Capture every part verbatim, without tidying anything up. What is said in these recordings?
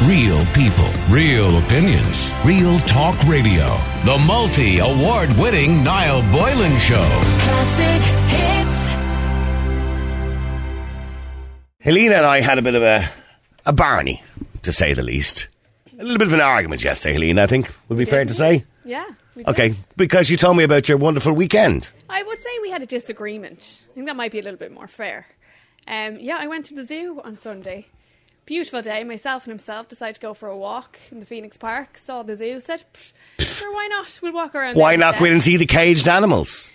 Real people, real opinions, real talk radio. The multi-award-winning Niall Boylan Show. Classic hits. Helena and I had a bit of a, a barney, to say the least. A little bit of an argument yesterday, Helena, I think, would be fair to say. Yeah. We Okay, did. because you told me about your wonderful weekend. I would say we had a disagreement. I think that might be a little bit more fair. Um, yeah, I went to the zoo on Sunday. Beautiful day. Myself and himself decided to go for a walk in the Phoenix Park. Saw the zoo. Said, sure, why not? We'll walk around. Why there not go in instead. and see the caged animals?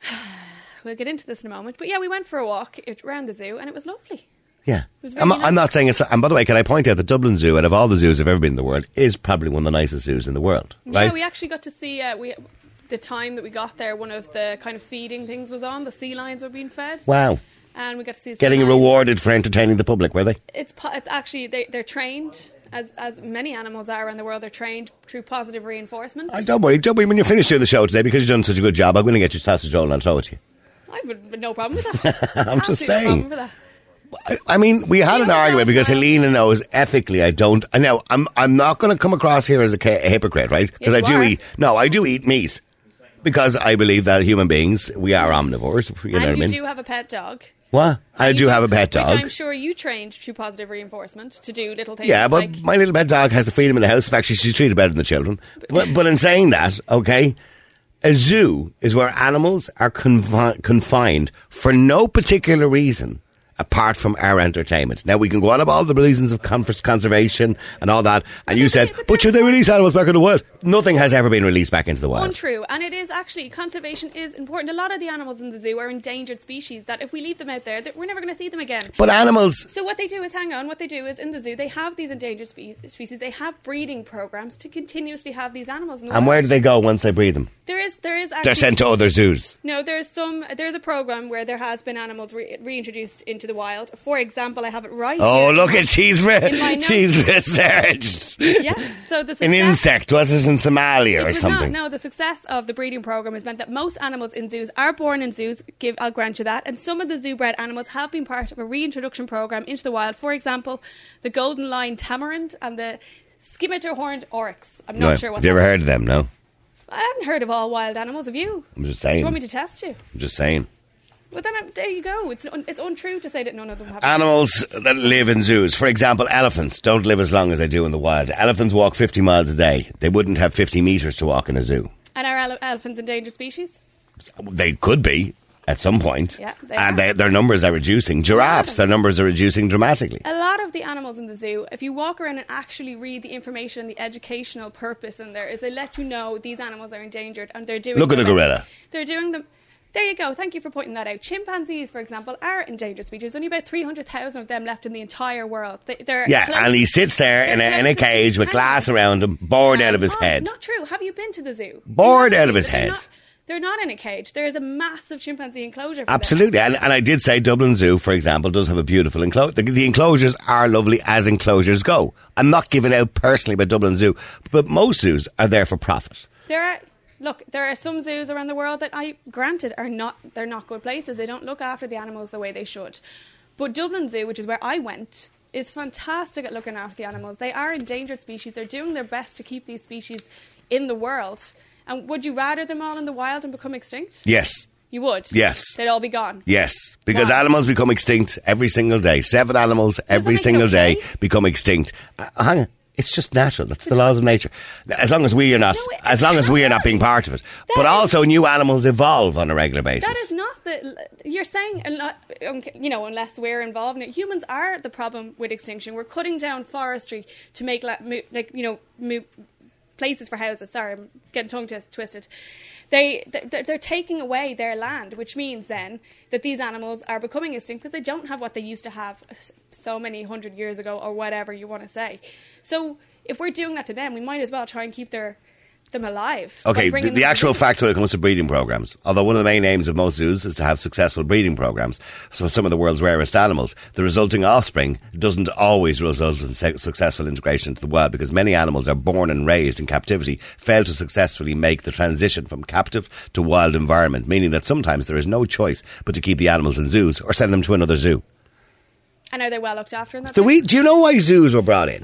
We'll get into this in a moment. But yeah, we went for a walk around the zoo and it was lovely. Yeah. was very I'm, nice. I'm not saying it's... And by the way, can I point out that Dublin Zoo, out of all the zoos I've ever been in the world, is probably one of the nicest zoos in the world. Right? Yeah, we actually got to see... Uh, we the time that we got there, one of the kind of feeding things was on. The sea lions were being fed. Wow. And we got to see... sea Getting lions. rewarded for entertaining the public, were they? It's, po- it's actually... They, they're trained... As as many animals are around the world, they're trained through positive reinforcement. Oh, don't worry, don't worry. When you finish doing the show today, because you've done such a good job, I'm going to get you sausage roll and I'll throw it to you. I would have no problem with that. I'm just Absolutely no saying. problem with that. I, I mean, we had You an know, argument don't, because well- Helena knows ethically I don't. I know I'm I'm not going to come across here as a, ca- a hypocrite, right? Because Yes, I you do are. eat. No, I do eat meat because I believe that human beings we are omnivores. You know And what I you mean? do have a pet dog. What? I And do you have a pet dog. Which I'm sure you trained through positive reinforcement to do little things. Yeah, but like, my little pet dog has the freedom in the house. In fact, she's treated better than the children. But, but in saying that, okay, a zoo is where animals are confi- confined for no particular reason apart from our entertainment. Now, we can go on about all the reasons of con- conservation and all that. And you said, but but should they release animals back in the wild? Nothing has ever been released back into the wild. untrue. And it is actually, conservation is important. A lot of the animals in the zoo are endangered species that if we leave them out there, that we're never going to see them again. But animals... So what they do is, hang on, what they do is in the zoo, they have these endangered spe- species, they have breeding programs to continuously have these animals in the And wild. where do they go once they breed them? There is, there is actually... They're sent to other zoos. No, there's some. There's a program where there has been animals re- reintroduced into the wild. For example, I have it right Oh, here. look at she's re- In my notes. she's researched. Yeah. So the success, An insect, was it in Somalia It or was something? Not, no, the success of the breeding program has meant that most animals in zoos are born in zoos. Give, I'll grant you that. And some of the zoo-bred animals have been part of a reintroduction program into the wild. For example, the golden line tamarin and the scimitar-horned oryx. I'm not No, sure what. have you ever that- heard of them? No, I haven't heard of all wild animals. Have you? I'm just Do saying. you want me to test you? I'm just saying. Well, then uh, there you go. It's un- it's untrue to say that none of them have. Animals that live in zoos, for example, elephants don't live as long as they do in the wild. Elephants walk fifty miles a day. They wouldn't have fifty metres to walk in a zoo. And are ele- elephants endangered species? They could be at some point. Yeah, they and are. they, their numbers are reducing. Giraffes, their numbers are reducing dramatically. A lot of the animals in the zoo, if you walk around and actually read the information and the educational purpose in there, is they let you know these animals are endangered and they're doing... Look at their the best. gorilla. They're doing them... There you go. Thank you for pointing that out. Chimpanzees, for example, are endangered species. Only about three hundred thousand of them left in the entire world. They, they're Yeah, close- and he sits there in a, they're in a close to- cage with hang glass on. around him, bored Um, out of his oh, head. Not true. Have you been to the zoo? Bored You out have of his they're head. Not, they're not in a cage. There is a massive chimpanzee enclosure for them. Absolutely, and, and I did say Dublin Zoo, for example, does have a beautiful enclosure. The, the enclosures are lovely as enclosures go. I'm not giving out personally about Dublin Zoo, but most zoos are there for profit. There are... Look, there are some zoos around the world that I granted are not they're not good places. They don't look after the animals the way they should. But Dublin Zoo, which is where I went, is fantastic at looking after the animals. They are endangered species. They're doing their best to keep these species in the world. And would you rather them all in the wild and become extinct? Yes, You would? yes, They'd all be gone. yes, because Why? animals become extinct every single day. Seven animals every make it single day okay? become extinct. Uh, hang on. It's just natural. That's the laws of nature. As long as we are not, No, it- as long as we are not being part of it. That But is- also, new animals evolve on a regular basis. That is not the... You're saying, a lot- you know, unless we're involved in it, humans are the problem with extinction. We're cutting down forestry to make, la- mo- like, you know, mo- places for houses. Sorry, I'm getting tongue t- twisted. They, they're, they're taking away their land, which means then that these animals are becoming extinct because they don't have what they used to have so many hundred years ago or whatever you want to say. So if we're doing that to them, we might as well try and keep their them alive. by Okay, the, bringing the them to actual zoo. fact when it comes to breeding programs, although one of the main aims of most zoos is to have successful breeding programs for some of the world's rarest animals, the resulting offspring doesn't always result in se- successful integration into the wild because many animals are born and raised in captivity, fail to successfully make the transition from captive to wild environment, meaning that sometimes there is no choice but to keep the animals in zoos or send them to another zoo. And are they well looked after in that Do, zoo? we, do you know why zoos were brought in?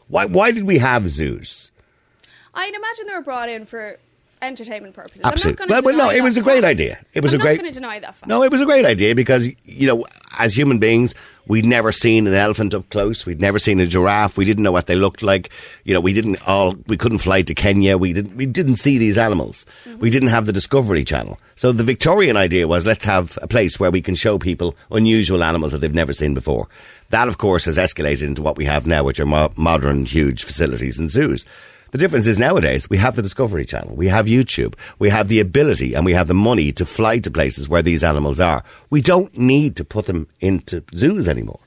Why, why did we have zoos? I'd imagine they were brought in for entertainment purposes. Absolutely. I'm not Well, going to well, no, it was a great idea. It was I'm a great. not going to deny that fact. No, it was a great idea because, you know, as human beings, we'd never seen an elephant up close. We'd never seen a giraffe. We didn't know what they looked like. You know, we didn't all. We couldn't fly to Kenya. We didn't. We didn't see these animals. Mm-hmm. We didn't have the Discovery Channel. So the Victorian idea was let's have a place where we can show people unusual animals that they've never seen before. That, of course, has escalated into what we have now, which are mo- modern, huge facilities and zoos. The difference is nowadays we have the Discovery Channel, we have YouTube, we have the ability and we have the money to fly to places where these animals are. We don't need to put them into zoos anymore.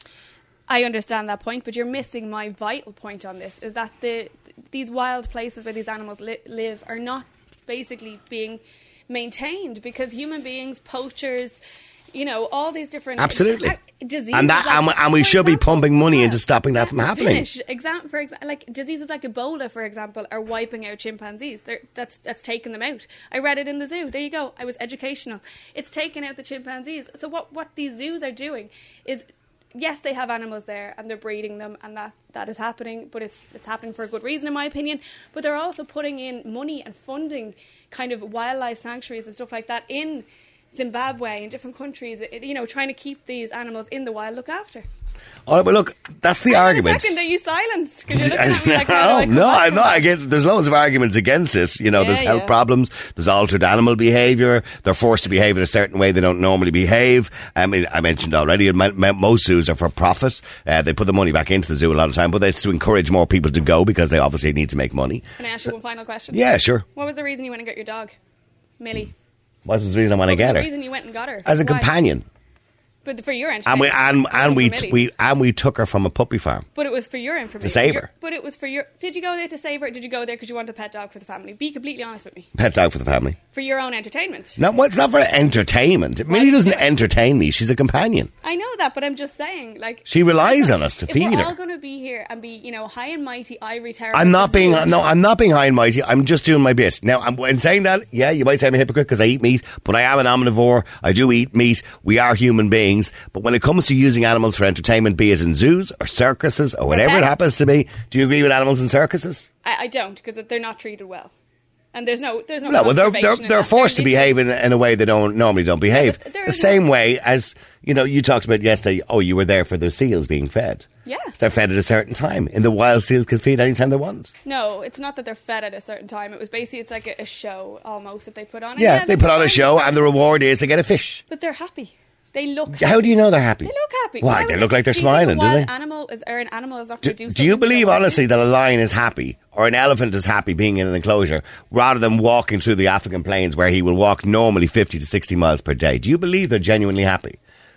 I understand that point, but you're missing my vital point on this, is that the these wild places where these animals li- live are not basically being maintained because human beings, poachers, you know, all these different Absolutely. Uh, diseases. And that, like, and, and we for should be example, pumping money yeah, into stopping that from happening. Finish. Exam- for exa- like diseases like Ebola, for example, are wiping out chimpanzees. They're, that's that's taking them out. I read it in the zoo. There you go. I was educational. It's taking out the chimpanzees. So what what these zoos are doing is, yes, they have animals there and they're breeding them, and that, that is happening, but it's it's happening for a good reason, in my opinion. But they're also putting in money and funding kind of wildlife sanctuaries and stuff like that in Zimbabwe, in different countries, you know, trying to keep these animals in the wild looked after. All right, but look, that's the Hang argument. On a second, are you silenced? 'Cause you're looking at me like, no, how do I come no, back I'm from not that? against. There's loads of arguments against it. You know, Yeah, there's health yeah. problems. There's altered animal behaviour. They're forced to behave in a certain way they don't normally behave. I mean, I mentioned already, m- m- most zoos are for profit. Uh, they put the money back into the zoo a lot of time, but it's to encourage more people to go because they obviously need to make money. Can I ask you one final question? Yeah, sure. What was the reason you went and got your dog, Millie? What's the reason I want to What was get the her? reason you went and got her? As a Why? companion. But for your And entertainment. we and, and we For t- Millie's. we and we took her from a puppy farm. But it was for your information. To save Your- her. But it was for your... Did you go there to save her? Did you go there because you want a pet dog for the family? Be completely honest with me. Pet dog for the family. For your own entertainment. No, well, it's not for entertainment. Millie did you doesn't do it? entertain me. She's a companion. I know that, but I'm just saying, like... She relies on us to if feed we're her. all going to be here and be, you know, high and mighty ivory tower... I'm not being zoo- no. I'm not being high and mighty. I'm just doing my bit. Now, I'm, in saying that, yeah, you might say I'm a hypocrite because I eat meat, but I am an omnivore. I do eat meat. We are human beings. But when it comes to using animals for entertainment, be it in zoos or circuses or whatever it pets. happens to be, do you agree with animals in circuses? I, I don't, because they're not treated well. And there's no... There's no, No, well, they're they're, conservation in they're that. forced to literally- behave in, in a way they don't normally don't behave. but there The is same no- way as you know, you talked about yesterday. Oh, you were there for the seals being fed. Yeah. They're fed at a certain time. In the wild, seals can feed anytime they want. No, it's not that they're fed at a certain time. It was basically, it's like a, a show almost that they put on. And Yeah, they they're put on a fine. show, and the reward is they get a fish. But they're happy. They look How happy. do you know they're happy? They look happy. Why? would They look like they're do you think smiling, a do wild they? Animal is, or an animal is not Do, going to do, do you something believe, that they're honestly, that a lion is happy or an elephant is happy being in an enclosure rather than walking through the African plains where he will walk normally fifty to sixty miles per day? Do you believe they're genuinely happy?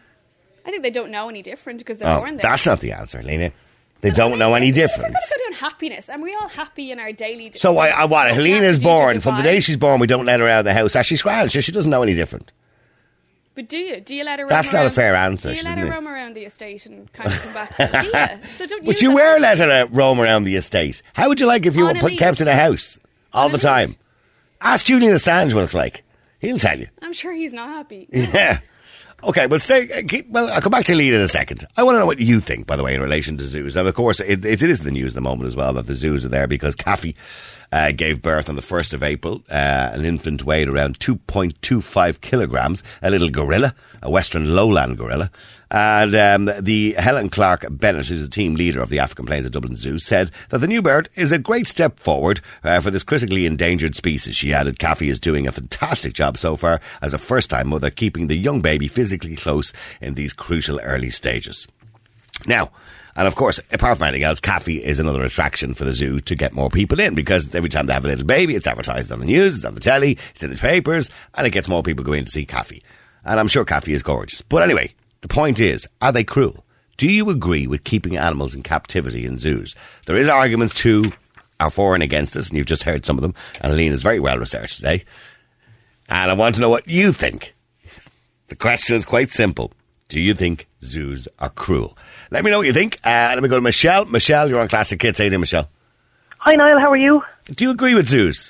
I think they don't know any different because they're Oh, born there. that's not the answer, Lena. They don't know any different. We're going to go down happiness. And we're all happy in our daily... So I, I what? What Helena's do to born. From the survive? day she's born, we don't let her out of the house. Actually, scratch. She doesn't know any different. But do you? Do you let her roam That's not a around? fair answer, Do you let shouldn't her it? roam around the estate and kind of come back to it? Do you? So don't But use you that were language. let her roam around the estate. How would you like if you On were a put, leash. kept in a house all On the a time? leash. Ask Julian Assange what it's like. He'll tell you. I'm sure he's not happy. Yeah. Okay, well, stay. uh, Keep, well, I'll come back to Lead in a second. I want to know what you think, by the way, in relation to zoos. And of course, it, it is in the news at the moment as well that the zoos are there because Caffey uh, gave birth on the first of April. Uh, an infant weighed around two point two five kilograms, a little gorilla, a Western lowland gorilla. And um, the Helen Clark Bennett, who's the team leader of the African Plains of Dublin Zoo, said that the new bird is a great step forward uh, for this critically endangered species. She added, Caffey is doing a fantastic job so far as a first-time mother, keeping the young baby physically close in these crucial early stages. Now, and of course, apart from anything else, Caffey is another attraction for the zoo to get more people in, because every time they have a little baby, it's advertised on the news, it's on the telly, it's in the papers, and it gets more people going to see Caffey. And I'm sure Caffey is gorgeous. But anyway, the point is, are they cruel? Do you agree with keeping animals in captivity in zoos? There is arguments to are for and against it, and you've just heard some of them, and Helene is very well researched today. And I want to know what you think. The question is quite simple. Do you think zoos are cruel? Let me know what you think. Uh, let me go to Michelle. Michelle, you're on Classic Kids. How you doing, Michelle? Hi, Niall. How are you? Do you agree with zoos?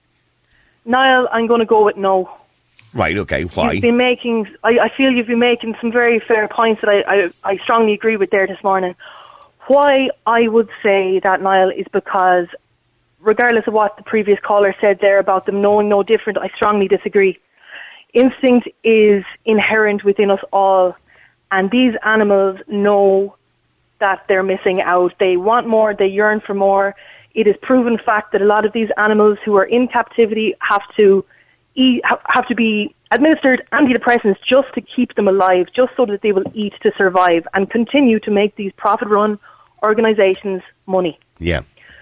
Niall, I'm going to go with no. Right, okay. Why? You've been making, I, I feel you've been making some very fair points that I, I, I strongly agree with there this morning. why I would say that, Niall, is because regardless of what the previous caller said there about them knowing no different, I strongly disagree. Instinct is inherent within us all, and these animals know that they're missing out. They want more, they yearn for more. It is proven fact that a lot of these animals who are in captivity have to eat, have to be administered antidepressants just to keep them alive, just so that they will eat to survive and continue to make these profit-run organizations money. Yeah.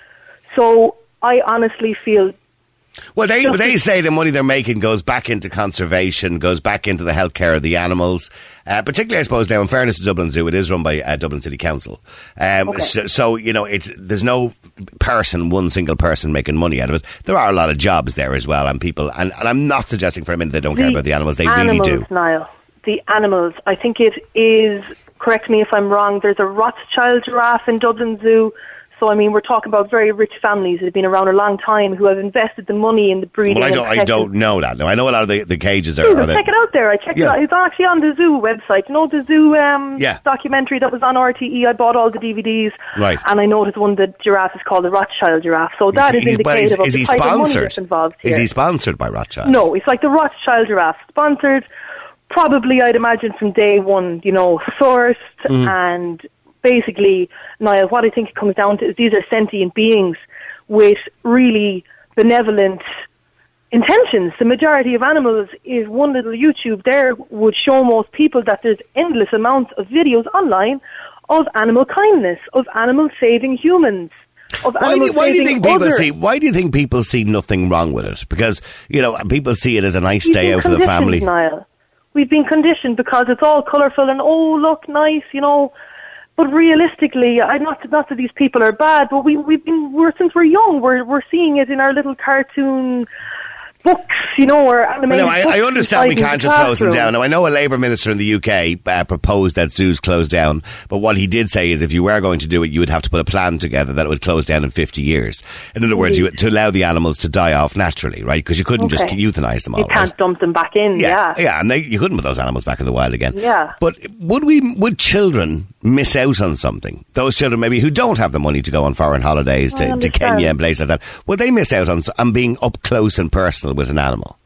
So I honestly feel... Well, they they say the money they're making goes back into conservation, goes back into the healthcare of the animals. Uh, particularly, I suppose, now, in fairness to Dublin Zoo, it is run by uh, Dublin City Council. Um, okay. so, so, you know, it's there's no person, one single person making money out of it. There are a lot of jobs there as well, and people, and, and I'm not suggesting for a minute they don't the care about the animals. They animals, really do. Niall, the animals. I think it is, correct me if I'm wrong, there's a Rothschild giraffe in Dublin Zoo. So, I mean, we're talking about very rich families that have been around a long time who have invested the money in the breeding. Well, I don't, I don't know that. No, I know a lot of the, the cages are... are check the, it out there. I checked yeah. it out. It's actually on the zoo website. You know, the zoo um, yeah. documentary that was on R T E? I bought all the D V Ds. Right. And I noticed one of the giraffes is called the Rothschild giraffe. So that is, is indicative is, is of he the type sponsored? of money that's involved here. Is he sponsored by Rothschild? No, it's like the Rothschild giraffe. Sponsored, probably, I'd imagine, from day one, you know, sourced mm. and... Basically, Niall, what I think it comes down to is these are sentient beings with really benevolent intentions. The majority of animals, is one little YouTube there would show most people that there's endless amounts of videos online of animal kindness, of animals saving humans. Of why do, why do you think people other. see? Why do you think people see nothing wrong with it? Because you know people see it as a nice We've day out for the family. Niall. We've been conditioned because it's all colourful and oh look nice, you know. But realistically, I not not that these people are bad, but we we've been we're since we're young, we're we're seeing it in our little cartoon books, you know, or animated well, no, I, books I understand we inside can't the just close them classroom. down. Now, I know a Labour minister in the U K uh, proposed that zoos close down, but what he did say is if you were going to do it, you would have to put a plan together that it would close down in fifty years. In other words, you, to allow the animals to die off naturally, right? Because you couldn't Okay. just euthanize them all. You can't right? dump them back in, Yeah, yeah. yeah, and they, you couldn't put those animals back in the wild again. Yeah. But would we? Would children miss out on something? Those children maybe who don't have the money to go on foreign holidays I to, to understand. Kenya and places like that, would they miss out on, on being up close and personal with an animal?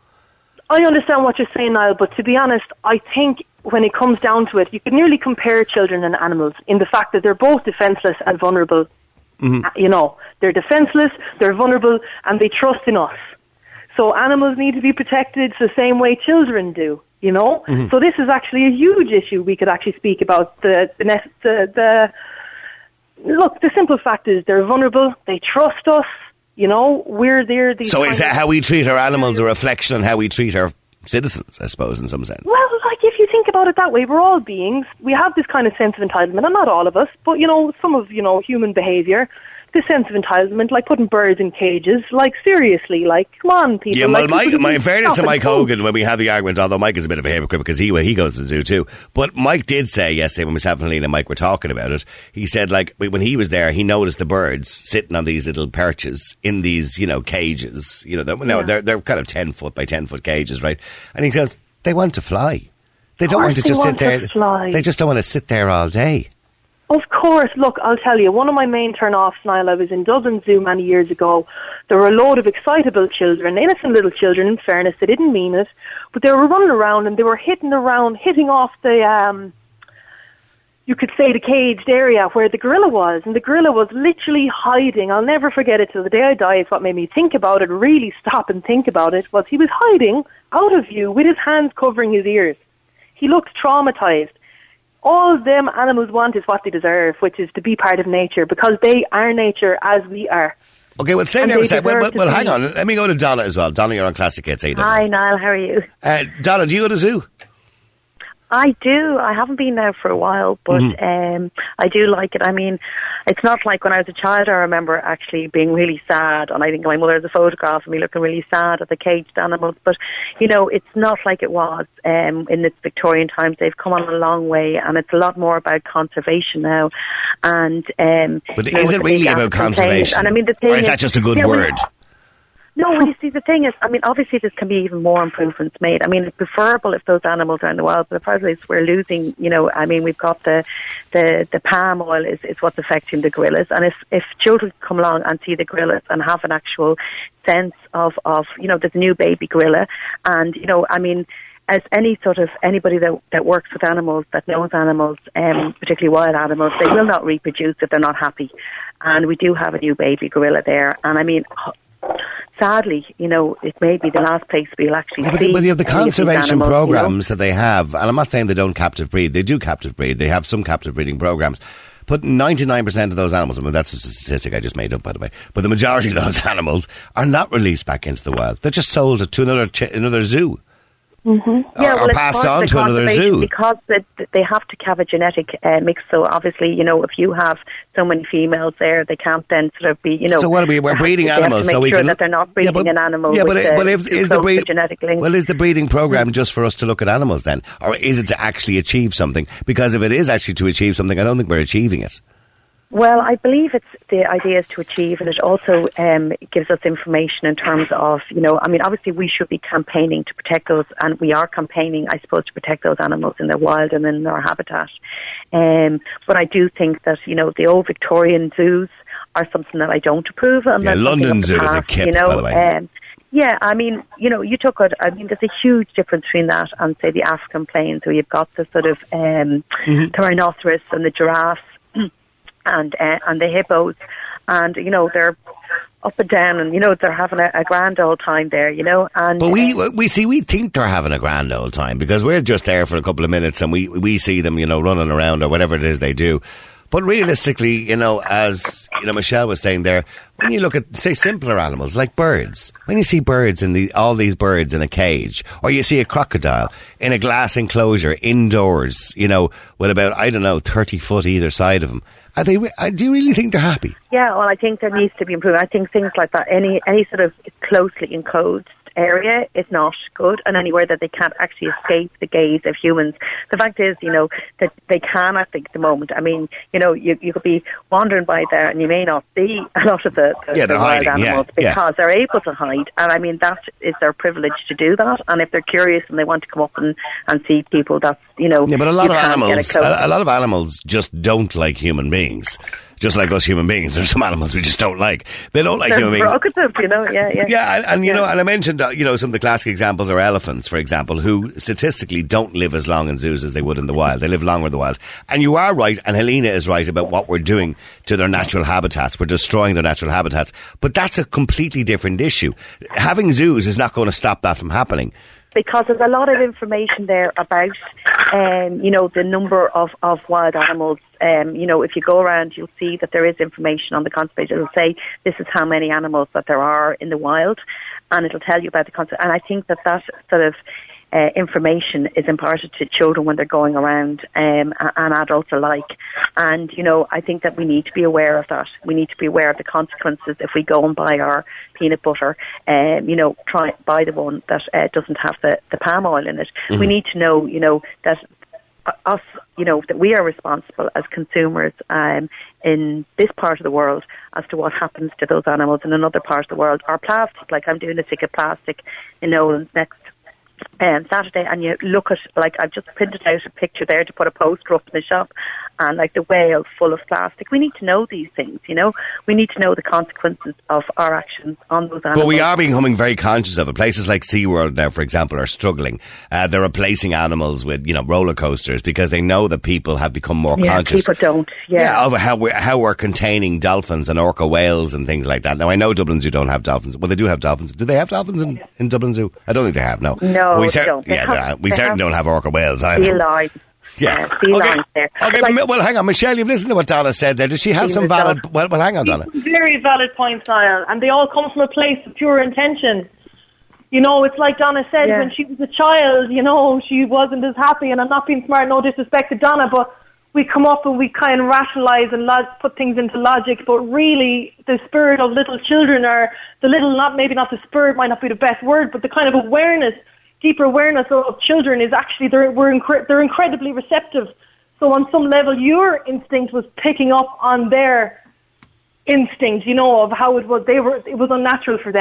I understand what you're saying, Niall, but to be honest, I think when it comes down to it, you can nearly compare children and animals in the fact that they're both defenceless and vulnerable. Mm-hmm. Uh, you know, they're defenceless, they're vulnerable, and they trust in us. So animals need to be protected the same way children do, you know? Mm-hmm. So this is actually a huge issue we could actually speak about. The, the, the, the Look, the simple fact is they're vulnerable, they trust us. You know, we're there. These so is that how we treat our animals a reflection on how we treat our citizens, I suppose, in some sense? Well, like, if you think about it that way, we're all beings. We have this kind of sense of entitlement, and not all of us, but, you know, some of, you know, human behaviour, this sense of entitlement, like putting birds in cages, like, seriously, like, come on, people. Yeah, well, like, Mike, people my, in fairness to stop Mike and think. Hogan, when we had the argument, although Mike is a bit of a hypocrite because he he goes to the zoo too, but Mike did say yesterday when myself and Lena and Mike were talking about it, he said, like, when he was there, he noticed the birds sitting on these little perches in these, you know, cages. You know, they're, no, Yeah. they're, they're kind of ten foot by ten foot cages, right? And he goes, they want to fly. They don't Of want to course just they sit want to there. fly. They just don't want to sit there all day. Of course, look, I'll tell you, one of my main turn-offs, Niall, I was in Dublin Zoo many years ago. There were a load of excitable children, innocent little children, in fairness, they didn't mean it, but they were running around and they were hitting around, hitting off the, um, you could say the caged area where the gorilla was, and the gorilla was literally hiding. I'll never forget it till the day I die. It's what made me think about it, really stop and think about it, was he was hiding out of view with his hands covering his ears. He looked traumatized. All them animals want is what they deserve, which is to be part of nature, because they are nature as we are. Okay, well, stay And there a they second. Well, deserve well, to well be- hang on. Let me go to Donna as well. Donna, you're on Classic Hits. How you doing? Hi, Niall. How are you? Uh, Donna, do you go to zoo? I do. I haven't been there for a while, but Mm-hmm. um, I do like it. I mean, it's not like when I was a child. I remember actually being really sad, and I think my mother has a photograph of me looking really sad at the caged animals. But, you know, it's not like it was um, in the Victorian times. They've come on a long way, and it's a lot more about conservation now. And um, But you know, is with it the really big about African conservation? things. And I mean, the thing Or is that just a good yeah, well, word? No, well, you see, the thing is, I mean, obviously there can be even more improvements made. I mean, it's preferable if those animals are in the wild, but the problem is we're losing, you know, I mean, we've got the the, the palm oil is, is what's affecting the gorillas. And if, if children come along and see the gorillas and have an actual sense of, of, you know, there's a new baby gorilla, and, you know, I mean, as any sort of, anybody that, that works with animals, that knows animals, um, particularly wild animals, they will not reproduce if they're not happy. And we do have a new baby gorilla there. And I mean, sadly, you know, it may be the last place we'll actually yeah, but, see. But you have the conservation animals, programs you know? that they have, and I'm not saying they don't captive breed. They do captive breed. They have some captive breeding programs. But ninety-nine percent of those animals, I mean, that's a statistic I just made up, by the way, but the majority of those animals are not released back into the wild. They're just sold to another ch- another zoo. Mm-hmm. Yeah, or, well, or it's passed part of on the to another conservation zoo. Because they, they have to have a genetic uh, mix. So obviously, you know, if you have so many females there, they can't then sort of be, you know. So what are we? We're breeding they animals, have to make so we sure can. that they're not breeding yeah, but, an animal. Yeah, but, with it, the, but if, is the breed, genetic link. well, is the breeding program just for us to look at animals then, or is it to actually achieve something? Because if it is actually to achieve something, I don't think we're achieving it. Well, I believe it's the idea is to achieve, and it also um, gives us information in terms of, you know, I mean, obviously we should be campaigning to protect those, and we are campaigning, I suppose, to protect those animals in their wild and in their habitat. Um, but I do think that, you know, the old Victorian zoos are something that I don't approve of. Yeah, London Zoo is a kip, you know, by the way. Um, Yeah, I mean, you know, you took it, I mean, there's a huge difference between that and, say, the African plains, where you've got the sort of um, mm-hmm. the rhinoceros and the giraffes and uh, and the hippos, and, you know, they're up and down, and, you know, they're having a, a grand old time there, you know. And But we, we see, we think they're having a grand old time because we're just there for a couple of minutes and we, we see them, you know, running around or whatever it is they do. But realistically, you know, as you know, Michelle was saying there, when you look at, say, simpler animals like birds, when you see birds in the all these birds in a cage, or you see a crocodile in a glass enclosure indoors, you know, with about I don't know thirty foot either side of them, are they? Do you really think they're happy? Yeah, well, I think there needs to be improvement. I think things like that, any any sort of closely enclosed area is not good, and anywhere that they can't actually escape the gaze of humans. The fact is, you know, that they can, I think, at the moment. I mean, you know, you you could be wandering by there and you may not see a lot of the, the, yeah, the wild hiding, animals yeah, because yeah. they're able to hide. And I mean, that is their privilege to do that. And if they're curious and they want to come up and, and see people, that's, you know, yeah, but a lot you of can't animals, get a, a, a lot of animals just don't like human beings. Just like us human beings, there's some animals we just don't like. They don't like they're human beings. Provocative, you know, yeah, yeah. Yeah, and, and you yeah. know, and I mentioned, uh, you know, some of the classic examples are elephants, for example, who statistically don't live as long in zoos as they would in the wild. They live longer in the wild. And you are right, and Helena is right about what we're doing to their natural habitats. We're destroying their natural habitats. But that's a completely different issue. Having zoos is not going to stop that from happening. Because there's a lot of information there about, um, you know, the number of, of wild animals. Um, you know, if you go around, you'll see that there is information on the conservation. It'll say this is how many animals that there are in the wild, and it'll tell you about the conservation. And I think that that sort of uh, information is imparted to children when they're going around, um, and adults alike. And, you know, I think that we need to be aware of that. We need to be aware of the consequences if we go and buy our peanut butter, um, you know, try buy the one that uh, doesn't have the, the palm oil in it. Mm-hmm. We need to know, you know, that us, you know, that we are responsible as consumers um, in this part of the world as to what happens to those animals in another part of the world. Or plastic, like I'm doing a stick of plastic in Nolan's next um, Saturday, and you look at, like, I've just printed out a picture there to put a poster up in the shop, and like the whale full of plastic. We need to know these things, you know. We need to know the consequences of our actions on those animals. But we are becoming very conscious of it. Places like SeaWorld now, for example, are struggling. Uh, they're replacing animals with, you know, roller coasters because they know that people have become more yeah, conscious. people don't, yeah. yeah of how we're, how we're containing dolphins and orca whales and things like that. Now, I know Dublin Zoo don't have dolphins. Well, they do have dolphins. Do they have dolphins in, in Dublin Zoo? I don't think they have, no. No, we cer- they don't. They yeah, have, we certainly have don't have orca whales either. Sea lions. Yeah. Uh, sea okay. lions there. Okay, like, well, hang on, Michelle, you've listened to what Donna said there. Does she have some valid... Well, well, hang on, Donna. Very valid points, Niall, and they all come from a place of pure intention. You know, it's like Donna said, yeah. when she was a child, you know, she wasn't as happy, and I'm not being smart, no disrespect to Donna, but we come up and we kind of rationalise and log- put things into logic, but really the spirit of little children, or the little, not maybe not the spirit, might not be the best word, but the kind of awareness, deeper awareness of children is actually, they're, we're incre- they're incredibly receptive. So on some level, your instinct was picking up on their instinct, you know, of how it was, they were, it was unnatural for them.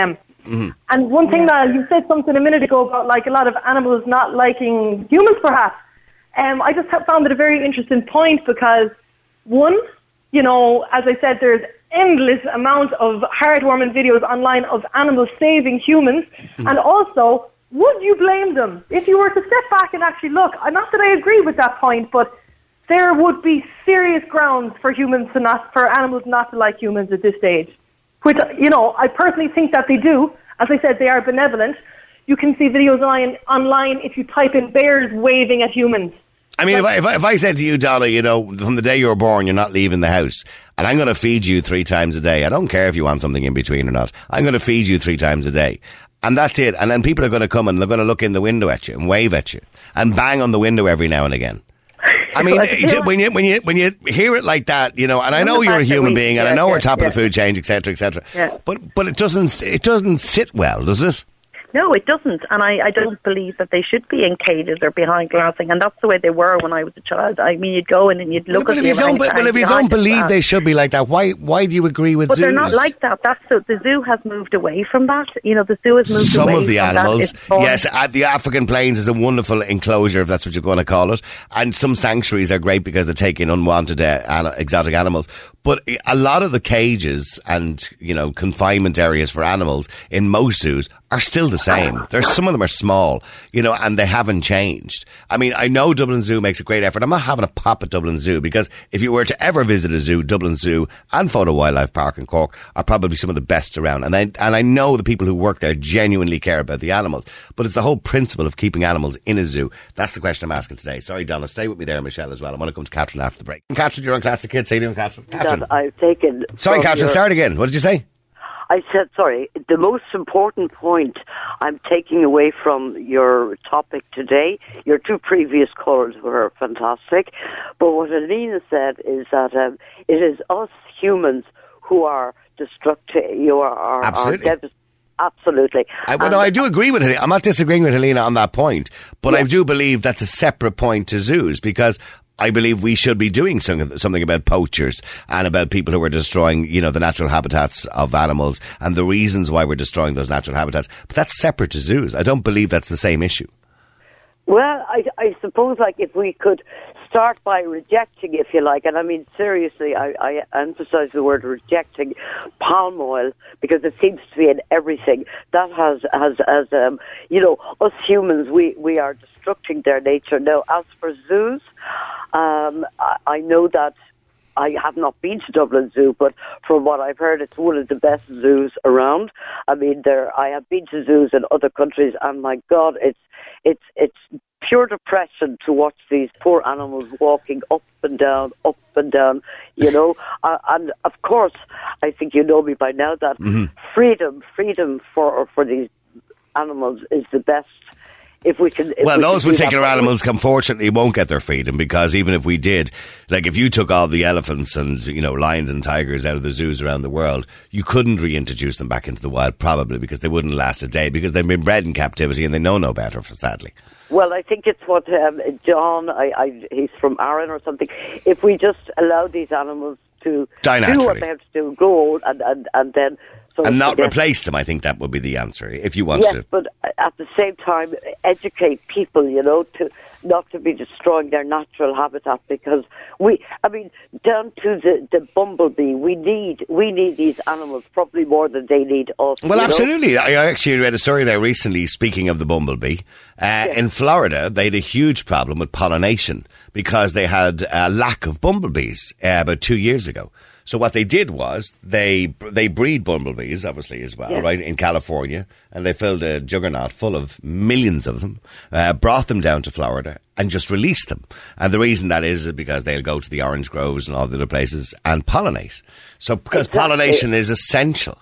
Mm-hmm. And one thing that you said something a minute ago about like a lot of animals not liking humans, perhaps. Um, I just have found it a very interesting point because, one, you know, as I said, there's endless amount of heartwarming videos online of animals saving humans, mm-hmm. and also, would you blame them if you were to step back and actually look? Not that I agree with that point, but there would be serious grounds for humans to not, for animals not to like humans at this stage. Which, you know, I personally think that they do. As I said, they are benevolent. You can see videos online, online if you type in bears waving at humans. I mean, if I, if I if I said to you, Donna, you know, from the day you were born, you're not leaving the house, and I'm going to feed you three times a day. I don't care if you want something in between or not. I'm going to feed you three times a day. And that's it. And then people are going to come and they're going to look in the window at you and wave at you and bang on the window every now and again. I mean, when you when you when you hear it like that, you know, and I know you're a human being, and I know we're top of the food chain, et cetera, et cetera. But but it doesn't it doesn't sit well, does it? No, it doesn't, and I, I don't believe that they should be in cages or behind glassing, and that's the way they were when I was a child. I mean, you'd go in and you'd look well, at them. them. But, well, if you don't believe glass. they should be like that, why why do you agree with but zoos? But they're not like that. That's so, the zoo has moved away from that. You know, the zoo has moved Some away of the from animals, that. yes, at the African plains is a wonderful enclosure, if that's what you're going to call it, and some sanctuaries are great because they take in unwanted uh, an- exotic animals. But a lot of the cages and, you know, confinement areas for animals in most zoos are still the same. There's some of them are small, you know, and they haven't changed. I mean, I know Dublin Zoo makes a great effort. I'm not having a pop at Dublin Zoo because if you were to ever visit a zoo, Dublin Zoo and Photo Wildlife Park in Cork are probably some of the best around. And I, and I know the people who work there genuinely care about the animals. But it's the whole principle of keeping animals in a zoo. That's the question I'm asking today. Sorry, Donna, stay with me there, Michelle, as well. I want to come to Catherine after the break. Catherine, you're on Classic Kids. How you doing, Catherine? Catherine. I've taken. Sorry, Catherine, your, start again. What did you say? I said, sorry, the most important point I'm taking away from your topic today, your two previous callers were fantastic, but what Alina said is that um, it is us humans who are destructive, you are, are, Absolutely. are devastating. Absolutely. I, well, no, I do agree with Helena. I'm not disagreeing with Helena on that point, but yeah. I do believe that's a separate point to zoos because I believe we should be doing something about poachers and about people who are destroying, you know, the natural habitats of animals and the reasons why we're destroying those natural habitats. But that's separate to zoos. I don't believe that's the same issue. Well, I, I suppose, like, if we could start by rejecting, if you like, and I mean, seriously, I, I emphasize the word rejecting palm oil because it seems to be in everything. That has, has, has um, you know, us humans, we, we are destructing their nature. Now, as for zoos, um, I, I know that I have not been to Dublin Zoo, but from what I've heard, it's one of the best zoos around. I mean, there. I have been to zoos in other countries, and my God, it's it's it's pure depression to watch these poor animals walking up and down, up and down. You know, uh, and of course, I think you know me by now that mm-hmm. freedom, freedom for for these animals is the best. If we can, if well, we those can particular animals, unfortunately, won't get their freedom because even if we did, like if you took all the elephants and, you know, lions and tigers out of the zoos around the world, you couldn't reintroduce them back into the wild, probably because they wouldn't last a day because they've been bred in captivity and they know no better, sadly. Well, I think it's what um, John, I, I, he's from Arran or something. If we just allow these animals to Die do what they have to do, grow old, and, and, and then... And not replace them, I think that would be the answer, if you want yes, to. Yes, but at the same time, educate people, you know, to not to be destroying their natural habitat because we, I mean, down to the, the bumblebee, we need we need these animals probably more than they need us. Well, absolutely. Know? I actually read a story there recently, speaking of the bumblebee. Uh, yes. In Florida, they had a huge problem with pollination because they had a lack of bumblebees uh, about two years ago. So what they did was they they breed bumblebees, obviously, as well, yeah. right, in California, and they filled a juggernaut full of millions of them, uh, brought them down to Florida, and just released them. And the reason that is is because they'll go to the orange groves and all the other places and pollinate. So because exactly. pollination is essential.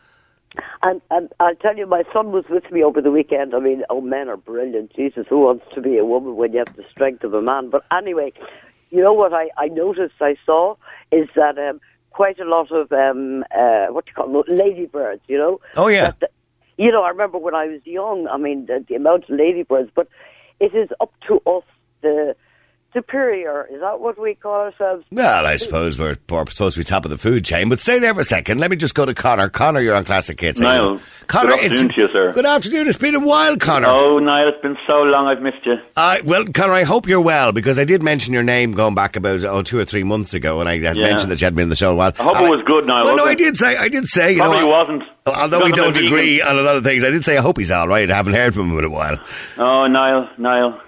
And, and I'll tell you, my son was with me over the weekend. I mean, oh, men are brilliant. Jesus, who wants to be a woman when you have the strength of a man? But anyway... You know what I, I noticed, I saw, is that um, quite a lot of, um, uh, what do you call them, ladybirds, you know? Oh, yeah. The, you know, I remember when I was young, I mean, the, the amount of ladybirds, but it is up to us, the superior. Is that what we call ourselves? Well, I suppose we're, we're supposed to be top of the food chain, but stay there for a second. Let me just go to Connor. Connor, you're on Classic Hits. Niall, Connor, good afternoon it's, to you, sir. Good afternoon. It's been a while, Connor. Oh, Niall, it's been so long I've missed you. Uh, well, Connor, I hope you're well, because I did mention your name going back about oh, two or three months ago, and I had Yeah. mentioned that you had been in the show a while. I hope And it was good, Niall. Well, no, wasn't I it? did say, I did say, you Probably know, I- wasn't. although we Because I'm don't a agree vegan. on a lot of things, I did say I hope he's all right. I haven't heard from him in a while. Oh, Niall, Niall.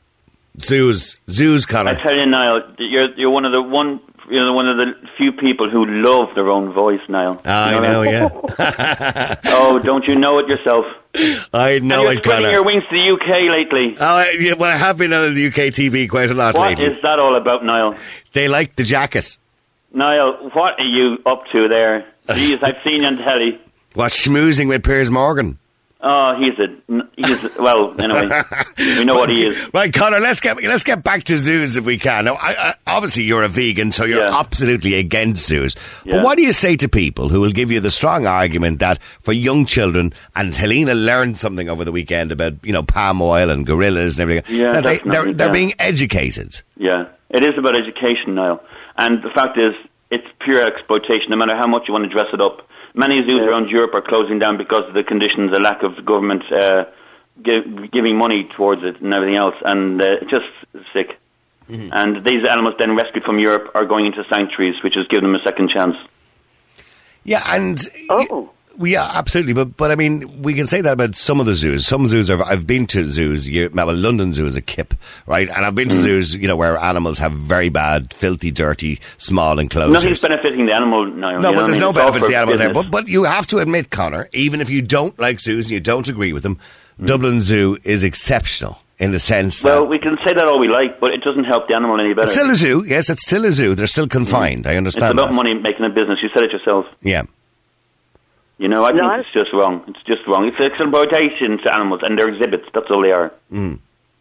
Zoos, zoos, I Connor. tell you, Niall, you're you're one of the one you're one of the few people who love their own voice, Niall. I You know, that? yeah. Oh, don't you know it yourself? I know You're it, spreading Connor. your wings to the U K lately. Oh, I- yeah, well, I have been on the U K T V quite a lot What lately. is that all about, Niall? They like the jacket. Niall, what are you up to there? Jeez, I've seen you on telly. What, schmoozing with Piers Morgan? Oh, he's a he's a, well. Anyway, we know what he is. Right, Connor, let's get let's get back to zoos if we can. Now, I, I, obviously, you're a vegan, so you're Yeah. absolutely against zoos. Yeah. But what do you say to people who will give you the strong argument that for young children, and Helena learned something over the weekend about, you know, palm oil and gorillas and everything, Yeah, that they, definitely, they're, they're yeah. being educated. Yeah, it is about education, Niall. And the fact is, it's pure exploitation, no matter how much you want to dress it up. Many zoos around Europe are closing down because of the conditions, the lack of government uh, gi- giving money towards it and everything else, and uh, it's just sick. Mm-hmm. And these animals then rescued from Europe are going into sanctuaries, which has given them a second chance. Yeah, and... Oh. Well, yeah, absolutely. But, but I mean, we can say that about some of the zoos. Some zoos are, I've been to zoos, you, well, London Zoo is a kip, right? And I've been to zoos, you know, where animals have very bad, filthy, dirty, small enclosures. Nothing's benefiting the animal now. No, you know but what there's I no mean? It's all benefit to for the animals there. business. But, but you have to admit, Connor, even if you don't like zoos and you don't agree with them, Dublin Zoo is exceptional in the sense that... Well, we can say that all we like, but it doesn't help the animal any better. It's still a zoo. Yes, it's still a zoo. They're still confined. I It's understand about that. money making a business. You said it yourself. Yeah. You know, I No, think I- it's just wrong. It's just wrong. It's exploitation to animals, and they're exhibits. That's all they are. Mm.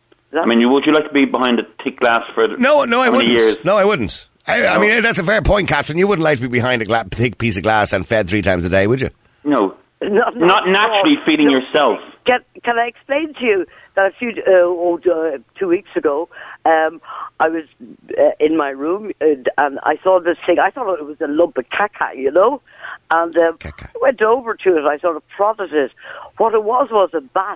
I mean, you, would you like to be behind a thick glass for No, no, I how many wouldn't. years? No, I wouldn't. I, I No. mean, that's a fair point, Catherine. You wouldn't like to be behind a gla- thick piece of glass and fed three times a day, would you? No. Not, Not naturally feeding yourself. Can, can I explain to you that a few uh, oh, uh, two weeks ago, um, I was uh, in my room and, and I saw this thing. I thought it was a lump of caca, you know, and um, Caca. I went over to it. I sort of prodded it. What it was was a bat.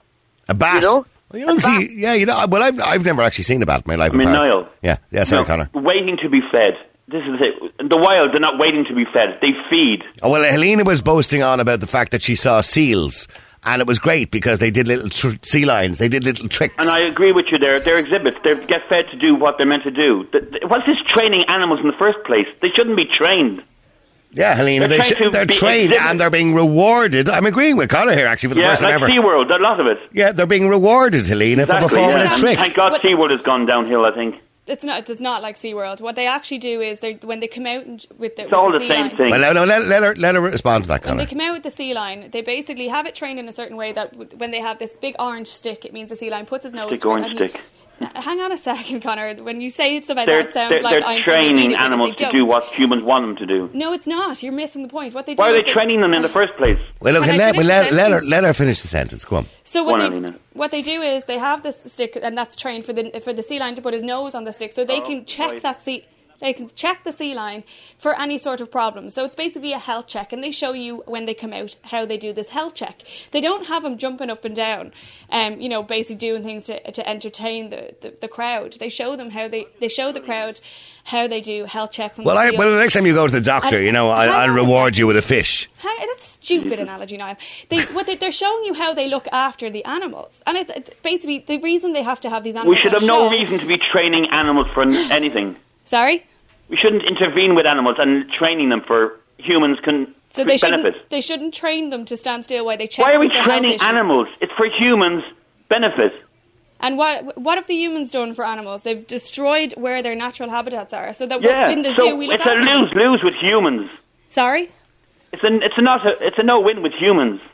A bat. You know? Well, you don't A see. bat. Yeah, you know. Well, I've I've never actually seen a bat in my life. I mean, apart. Niall. Yeah, yeah. Sorry, No, Connor. Waiting to be fed. This is it. The wild, they're not waiting to be fed. They feed. Oh, well, Helena was boasting on about the fact that she saw seals, and it was great because they did little tr- sea lions. They did little tricks. And I agree with you there. They're exhibits. They get fed to do what they're meant to do. The- the- What's this training animals in the first place? They shouldn't be trained. yeah, Helena, They're they trying sh- to they're be trained exhibit- and they're being rewarded. I'm agreeing with Connor here, actually, for the Yeah, first time like ever. SeaWorld, a lot of it. Yeah, they're being rewarded, Helena, Exactly, for performing yeah. a trick. Thank God What- SeaWorld has gone downhill, I think. It's not. It's not like SeaWorld. What they actually do is, they when they come out and, with the, It's with all the, the sea same line, thing. Well, no, no, let, let her let her respond to that, When Connor. they come out with the sea line, they basically have it trained in a certain way that w- when they have this big orange stick, it means the sea line puts his nose. Big to it orange and he- stick. Uh, Hang on a second, Connor. When you say it's about They're, that, sounds they're, like they're I'm training animals to do what humans want them to do. No, it's not. You're missing the point. What they do. Why are is they training them in the first place? Well, look, Can I let, finish well, the let, let, her, sentence? let her finish the sentence. Go on. So what Go on, they Alina. what they do is they have this stick, and that's trained for the for the sea lion to put his nose on the stick, so they Oh, can check right. that sea. They can check the sea line for any sort of problem. So it's basically a health check, and they show you when they come out how they do this health check. They don't have them jumping up and down, um, you know, basically doing things to to entertain the, the, the crowd. They show them how they they show the crowd how they do health checks. On Well, the I, field. well, the next time you go to the doctor, And- you know, I, hang I'll on a reward second. you with a fish. Hang- That's a stupid analogy, Niall. They, what they, they're showing you how they look after the animals, and it's, it's basically the reason they have to have these animals. We should on have no show- reason to be training animals for n- anything. Sorry. We shouldn't intervene with animals and training them for humans can So they benefit. shouldn't. They shouldn't train them to stand still while they check. Why are we for health training issues. animals? It's for humans' benefit. And what what have the humans done for animals? They've destroyed where their natural habitats are, so that Yeah, in the so zoo we look it's a after them. lose-lose with humans. Sorry. It's a it's a not a, it's a no-win with humans.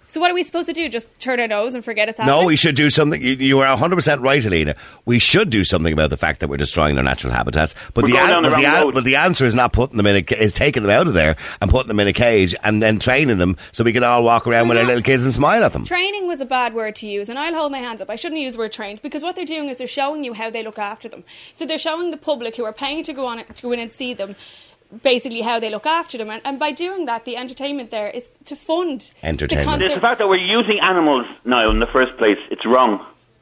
So what are we supposed to do? Just turn our nose and forget it's happening? No, we should do something. You, you are one hundred percent right, Helena. We should do something about the fact that we're destroying their natural habitats. But, the, an- but, the, an- but the answer is not putting them in a, is taking them out of there and putting them in a cage and then training them so we can all walk around with our little kids and smile at them. Training was a bad word to use, and I'll hold my hands up. I shouldn't use the word trained, because what they're doing is they're showing you how they look after them. So they're showing the public who are paying to go on to go in and see them basically how they look after them, and, and by doing that, the entertainment there is to fund entertainment. The It's the fact that we're using animals now in the first place. It's wrong.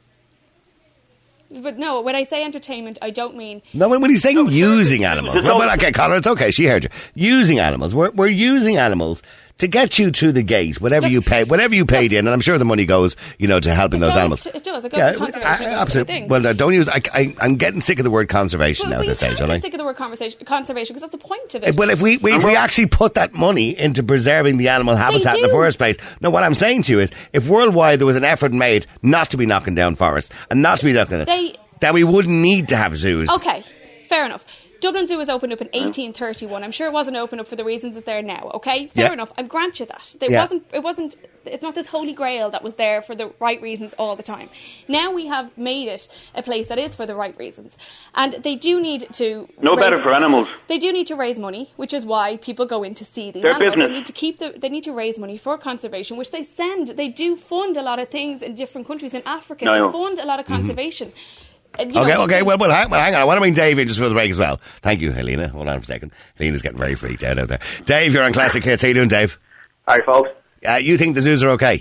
But no, when I say entertainment, I don't mean... No, when, when he's saying no, using animals... Well, well, okay, Conor, it's okay, she heard you. Using animals. We're, we're using animals to get you through the gate, whatever you pay, whatever you paid in, and I'm sure the money goes, you know, to helping it those goes animals. To, it does. It goes yeah, to conservation. I, absolutely. Well, uh, don't use. I, I, I'm getting sick of the word conservation well, now at this stage, aren't I? I'm sick of the word conversation, conservation because that's the point of it. Well, if we, we if we actually put that money into preserving the animal habitat in the first place, no, what I'm saying to you is, if worldwide there was an effort made not to be knocking down forests and not to be knocking it, they, that we wouldn't need to have zoos. Okay, fair enough. Dublin Zoo was opened up in eighteen thirty-one. I'm sure it wasn't opened up for the reasons it's there now. Okay, fair yeah. enough. I grant you that. It yeah. wasn't. It wasn't. It's not this holy grail that was there for the right reasons all the time. Now we have made it a place that is for the right reasons, and they do need to. No raise, better for animals. They do need to raise money, which is why people go in to see these Their animals. business. They need to keep the. They need to raise money for conservation, which they send. They do fund a lot of things in different countries in Africa. No. They fund a lot of conservation. Mm-hmm. Okay, know, okay, well, well, hang, well, hang on. I want to bring Dave in just for the break as well. Thank you, Helena. Hold on for a second. Helena's getting very freaked out out there. Dave, you're on Classic Hits. How you doing, Dave? Hi, folks. Uh, you think the zoos are okay?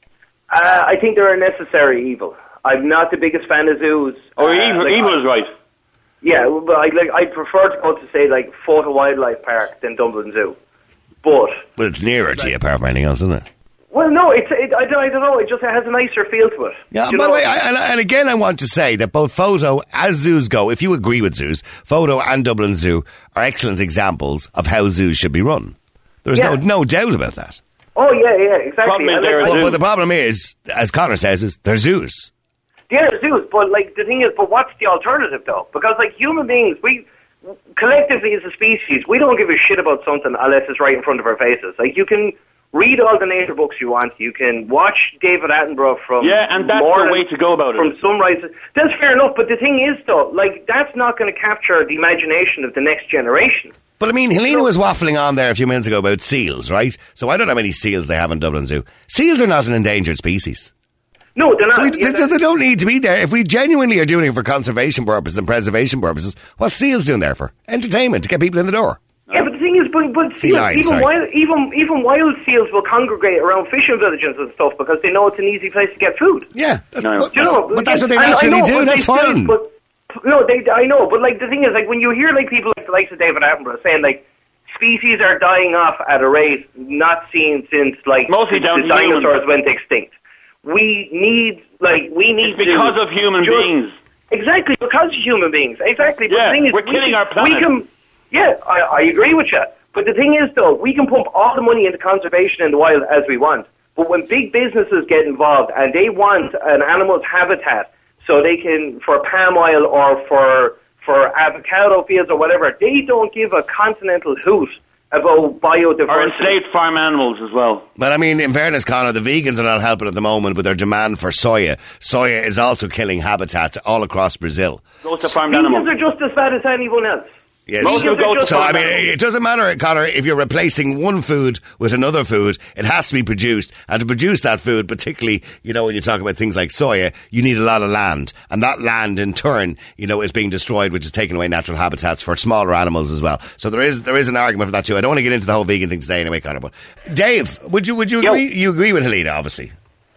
Uh, I think they're a necessary evil. I'm not the biggest fan of zoos. Oh, uh, evil, like, evil is right. Yeah, but I like. I prefer to go to say like Photo Wildlife Park than Dublin Zoo. But well, it's nearer to you, apart from anything else, isn't it? Well, no, it's, it, I, I don't know, it just has a nicer feel to it. Yeah, you by know? the way, I, and, and again I want to say that both Photo, as zoos go, if you agree with zoos, Photo and Dublin Zoo are excellent examples of how zoos should be run. There's yeah. no no doubt about that. Oh, yeah, yeah, exactly. Problem like, but, but the problem is, as Conor says, is they're zoos. Yeah, they're zoos, but like the thing is, but what's the alternative though? Because like human beings, we, collectively as a species, we don't give a shit about something unless it's right in front of our faces. Like you can... read all the nature books you want. You can watch David Attenborough from yeah, and that's morning, the way to go about it. From sunrise. That's fair enough, but the thing is, though, like that's not going to capture the imagination of the next generation. But I mean, Helena was waffling on there a few minutes ago about seals, right? So I don't know how many seals they have in Dublin Zoo. Seals are not an endangered species. No, they're not. So we, yeah, they, they don't need to be there. If we genuinely are doing it for conservation purposes and preservation purposes, what's seals doing there for? Entertainment, to get people in the door. Yeah, but the thing is, but, but seals, line, even, wild, even, even wild seals will congregate around fishing villages and stuff because they know it's an easy place to get food. Yeah, that's, no, but, you know, but that's what they I, naturally I know, do, that's still, fine. But, no, they, I know, but like the thing is, like when you hear like people like the likes of David Attenborough saying like species are dying off at a rate not seen since like mostly down the to dinosaurs humans. went extinct. We need, like, we need it's because to of human just, beings. Exactly, because of human beings. Exactly. But yeah, the thing is, we're killing we, our planet. We can, yeah, I, I agree with you. But the thing is, though, we can pump all the money into conservation in the wild as we want. But when big businesses get involved and they want an animal's habitat so they can, for palm oil or for, for avocado fields or whatever, they don't give a continental hoot about biodiversity. Or enslaved farm animals as well. But I mean, in fairness, Conor, the vegans are not helping at the moment with their demand for soya. Soya is also killing habitats all across Brazil. Those are farmed Vegans animals. are just as bad as anyone else. Yes. Most of go to so, I mean, it doesn't matter, Conor, if you're replacing one food with another food, it has to be produced. And to produce that food, particularly, you know, when you talk about things like soya, you need a lot of land. And that land, in turn, you know, is being destroyed, which is taking away natural habitats for smaller animals as well. So there is there is an argument for that too. I don't want to get into the whole vegan thing today anyway, Conor. But Dave, would you would you Yo. agree? You agree with Helena, obviously?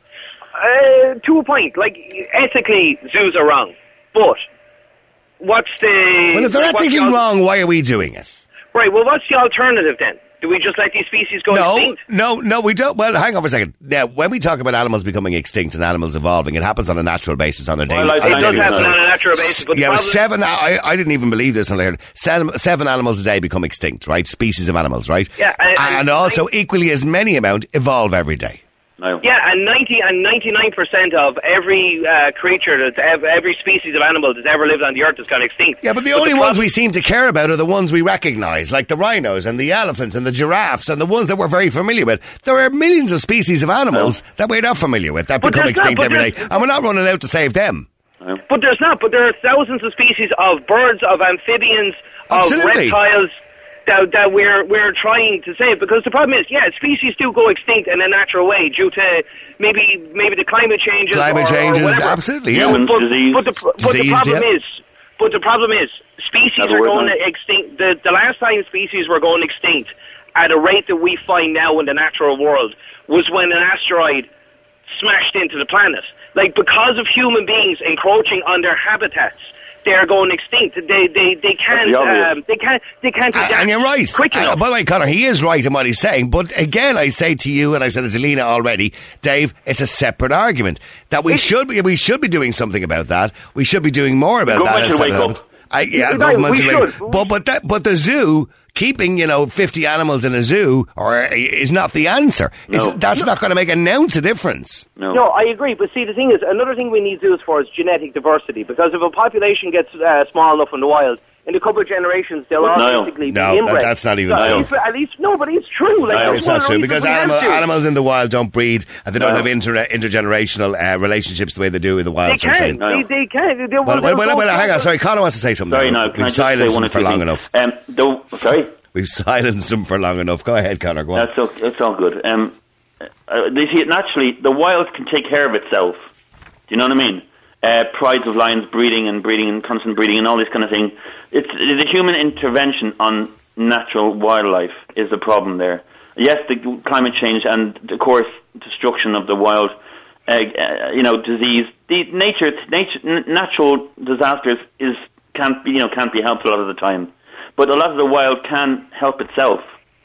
Uh, to a point. Like, ethically, zoos are wrong. But what's the... Well, if they're ethically the, wrong, why are we doing it? Right, well, what's the alternative then? Do we just let these species go no, extinct? No, no, we don't. Well, hang on for a second. Now, when we talk about animals becoming extinct and animals evolving, it happens on a natural basis, on a daily Well, on a it does daily happen basis. on a natural basis. But yeah, the but problem- seven, I, I didn't even believe this until I heard it. Seven, seven animals a day become extinct, right? Species of animals, right? Yeah, and- And, and also, I- equally as many amount evolve every day. No. Yeah, and ninety and ninety-nine percent of every uh, creature that's ev- every species of animal that's ever lived on the earth has gone extinct. Yeah, but the only ones we seem to care about are the ones we recognise, like the rhinos and the elephants and the giraffes and the ones that we're very familiar with. There are millions of species of animals that we're not familiar with that But become there's not, extinct but every day, there's- and we're not running out to save them. But there's not. But there are thousands of species of birds, of amphibians, Absolutely. of reptiles that, that we're we're trying to save. Because the problem is, yeah, species do go extinct in a natural way due to maybe maybe the climate changes. Climate or, changes, or whatever. absolutely. Yeah. Humans, But, disease. but the but Disease, the problem yeah. is. But the problem is, species That's a are word going now. extinct. The, the last time species were going extinct at a rate that we find now in the natural world was when an asteroid smashed into the planet. Like, because of human beings encroaching on their habitats, they're going extinct. They they they can't That's the obvious. um, they can't they can't adapt And you're right. quick Uh, enough. by the way, Conor, he is right in what he's saying. But again, I say to you, and I said it to Lena already, Dave, it's a separate argument that we should be we should be doing something about that. We should be doing more about that. Government should instead wake of- up. I, yeah, No, government we should wake- should. But but that but the zoo. Keeping, you know, fifty animals in a zoo or is not the answer. It's, No. that's not going to make an ounce of difference. No. No, I agree. But see, the thing is, another thing we need zoos for is genetic diversity. Because if a population gets uh, small enough in the wild, in a couple of generations, they'll No. automatically No, be that- inbred. that's not even So true. At least, at least, no, but it's true. Like, No, that's it's one not of the true reasons because we have animal, to. animals in the wild don't breed and they don't No. have inter- intergenerational uh, relationships the way they do in the wild. They so I'm saying- can. They, they can. They, Well, well, well, well, well, hang on. Sorry, Conor wants to say something. Sorry, now, can I We've just say silenced one him or for two long things? enough. Um, though, sorry? We've silenced him for long enough. Go ahead, Conor. Go on. That's all, that's all good. Um, uh, they see it naturally. The wild can take care of itself. Do you know what I mean? Uh, prides of lions breeding and breeding and constant breeding and all this kind of thing. It's the human intervention on natural wildlife is the problem there. Yes, the climate change and, of course, destruction of the wild. Uh, uh, you know, disease. The nature, nature, n- natural disasters is can't be you know can't be helped a lot of the time. But a lot of the wild can help itself.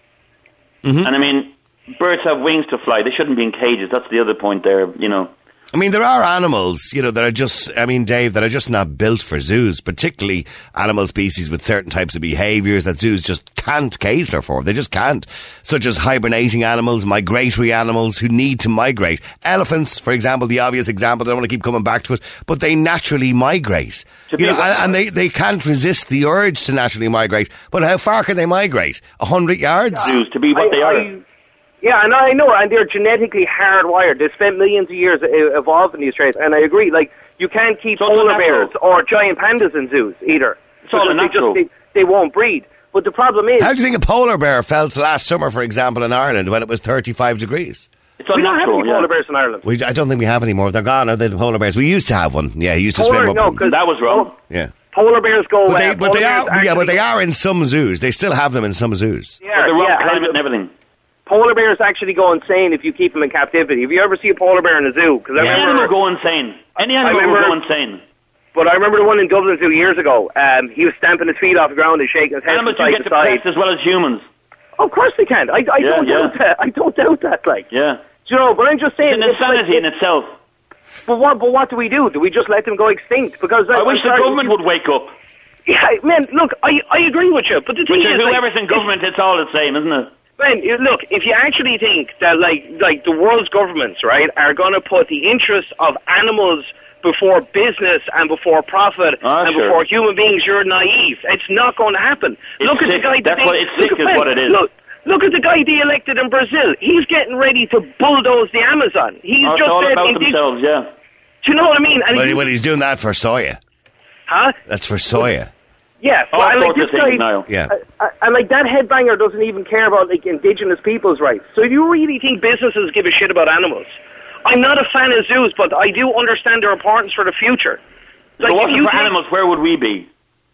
Mm-hmm. And I mean, birds have wings to fly. They shouldn't be in cages. That's the other point there, you know. I mean, there are animals, you know, that are just, I mean, Dave, that are just not built for zoos, particularly animal species with certain types of behaviours that zoos just can't cater for. They just can't. Such as hibernating animals, migratory animals who need to migrate. Elephants, for example, the obvious example, I don't want to keep coming back to it, but they naturally migrate. To You know, be- and, and they, they can't resist the urge to naturally migrate. But how far can they migrate? A hundred yards? Zoos, to be what I- they are. I- Yeah, and I know, and they're genetically hardwired. They spent millions of years uh, evolving these traits, and I agree. Like, you can't keep So it's polar natural. bears or giant pandas in zoos either. It's all Because they natural. just they, they won't breed. But the problem is, How do you think a polar bear felt last summer, for example, in Ireland when it was thirty-five degrees? It's we don't have unnatural, any yeah. polar bears in Ireland. We, I don't think we have any more. They're gone, are they, the polar bears? We used to have one. Yeah, he used to Polar, swim up. no, 'cause That was wrong. yeah. polar bears go. But they, uh, but polar they bears are, yeah, but actually they go- are in some zoos. They still have them in some zoos. Yeah, The wrong yeah, climate and and everything. polar bears actually go insane if you keep them in captivity. If you ever see a polar bear in a zoo, because I Yeah. Any remember, animal go insane. Any I animal will remember- go insane. but I remember the one in Dublin two years ago. Um, he was stamping his feet off the ground and shaking his head Animals from do side get to side. depressed as well as humans. Of course they can. I, I Yeah, don't yeah. doubt that. I don't doubt that. Like, Yeah. do you know? But I'm just saying, It's an it's like- insanity in itself. But what? But what do we do? Do we just let them go extinct? Because I I'm wish the sorry, government would wake up. Yeah, man. Look, I I agree with you, but the thing Which is, is like, whoever's in government, it's all the same, isn't it? man, you- look, if you actually think that like like the world's governments, right, are going to put the interests of animals before business and before profit Ah, and sure. before human beings, you're naive. It's not going to happen. It's look at sick. the guy. That's they, what- it's look sick at, is man, what it is. Look, look at the guy they elected in Brazil. He's getting ready to bulldoze the Amazon. He's Oh, it's just all said, about indig- themselves, yeah. do you know what I mean? And Well, he- well, he's doing that for soya. huh? That's for soya. Yeah, Oh, well, I and, like thought this the guy, thing now. Yeah. uh, uh, and like that headbanger doesn't even care about like indigenous people's rights. So if you really think businesses give a shit about animals, I'm not a fan of zoos, but I do understand their importance for the future. If it if wasn't you for think- animals, where would we be?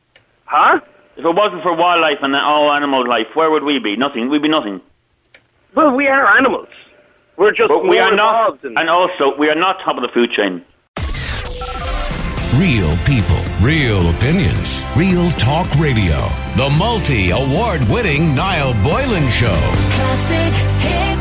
huh? If it wasn't for wildlife and all animal life, where would we be? Nothing. We'd be nothing. Well, we are animals. We're just But we more are not, evolved and- and also, we are not top of the food chain. Real people, real opinions, real talk radio. The multi-award winning Niall Boylan Show. Classic hits.